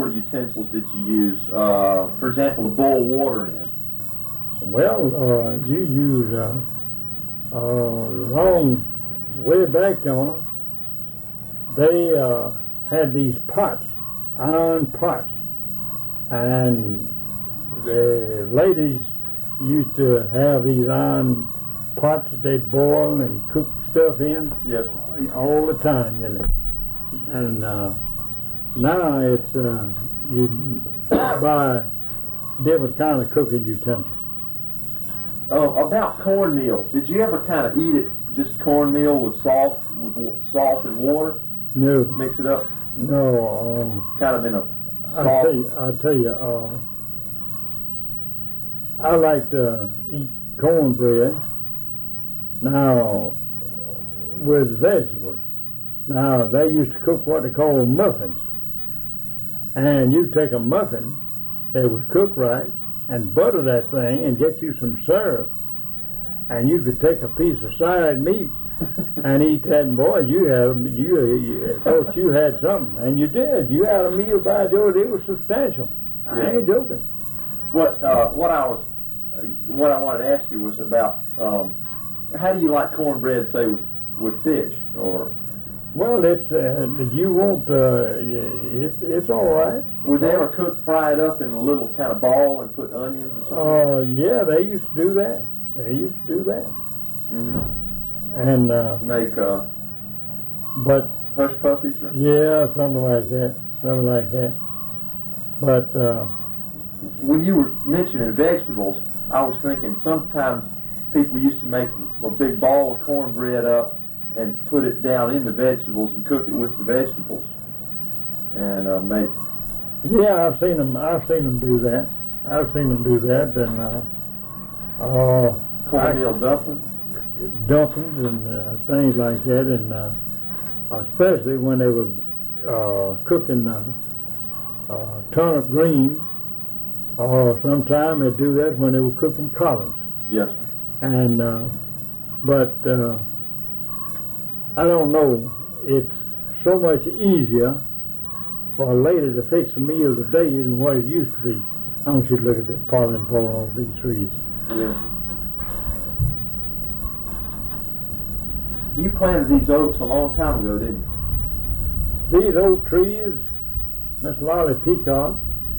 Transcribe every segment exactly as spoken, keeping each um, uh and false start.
of utensils did you use, uh, for example, to boil water in? Well, uh, you use uh, uh, long way back on. They uh, had these pots, iron pots, and the ladies used to have these iron pots that they'd boil and cook stuff in. Yes, sir. All the time, you know. And uh, now it's uh, you buy different kind of cooking utensils. Oh, about cornmeal. Did you ever kind of eat it just cornmeal with salt, with wa- salt and water? No, Mix it up, no. kind of in a Uh, I salt. tell you, I tell you, uh, I like to eat cornbread now with vegetables. Now they used to cook what they call muffins, and you take a muffin that was cooked right and butter that thing and get you some syrup, and you could take a piece of side meat and eat that. And boy, you had a- you, you thought you had something, and you did. You had a meal, by George. It was substantial. I Yeah. ain't joking. What uh, what I was, uh, what I wanted to ask you was about um, how do you like cornbread, say with with fish or? Well, it's uh, you won't. Uh, it, it's all right. Would they ever cook, fry it up in a little kind of ball and put onions or something? Uh, yeah, they used to do that. They used to do that. Mm-hmm. And uh, Make uh, but hush puppies or? yeah, something like that. Something like that. But uh, When you were mentioning vegetables, I was thinking sometimes people used to make a big ball of cornbread up and put it down in the vegetables and cook it with the vegetables and uh, make. yeah, I've seen them. I've seen them do that. I've seen them do that. And uh, uh, Cornmeal dumpling? dumplings and uh, things like that, and uh, especially when they were uh, cooking uh, uh, turnip greens, or sometime they'd do that when they were cooking collards. Yes, sir. And uh, but uh, I don't know. It's so much easier for a lady to fix a meal today than what it used to be. I want you to look at that pollen falling off these trees. Yeah. You planted these oaks a long time ago, didn't you? These oak trees, Miss Lolly Peacock,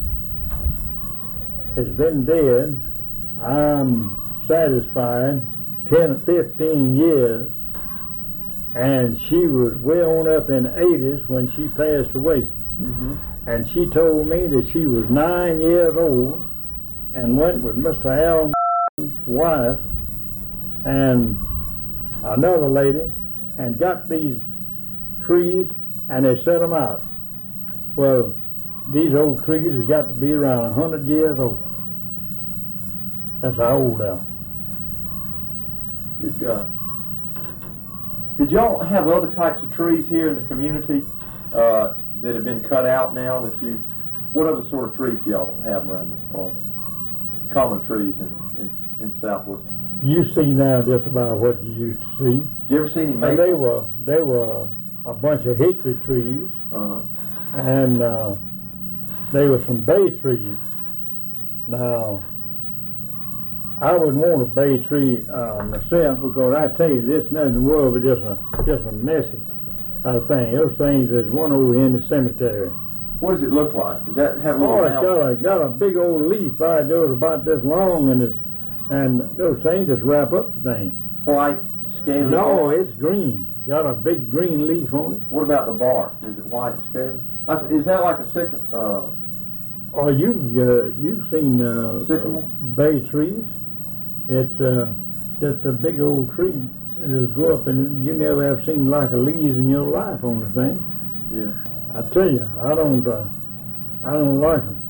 has been dead, I'm satisfied, ten or fifteen years, and she was way on up in eighties when she passed away. Mm-hmm. And she told me that she was nine years old and went with Mister Allen's wife and another lady and got these trees and they set them out. Well, these old trees has got to be around a hundred years old. That's how old they are. Good God. Did y'all have other types of trees here in the community uh, that have been cut out now that you, what other sort of trees do y'all have around this part? Common trees in, in, in Southwest. You see now just about what you used to see. Did you ever see any And maple? they were they were a bunch of hickory trees, Uh-huh. and uh, they were some bay trees. Now, I wouldn't want a bay tree uh, myself, because I tell you, this nothing in the world but just a just a messy uh, thing. Those things, there's one over here in the cemetery. What does it look like? Does that have a little Oh, it's mouth? got a got a big old leaf by it, that was about this long, and it's and those things just wrap up the thing. White, scaly? No, bark? it's green. Got a big green leaf on it. What about the bark? Is it white and scaly? I s- Is that like a sick, uh, Oh, you've uh, you've seen uh, Sycamore? bay trees. It's uh, just a big old tree. It'll go up, and you never have seen like a leaves in your life on the thing. yeah. I tell you, I don't uh, I don't like them.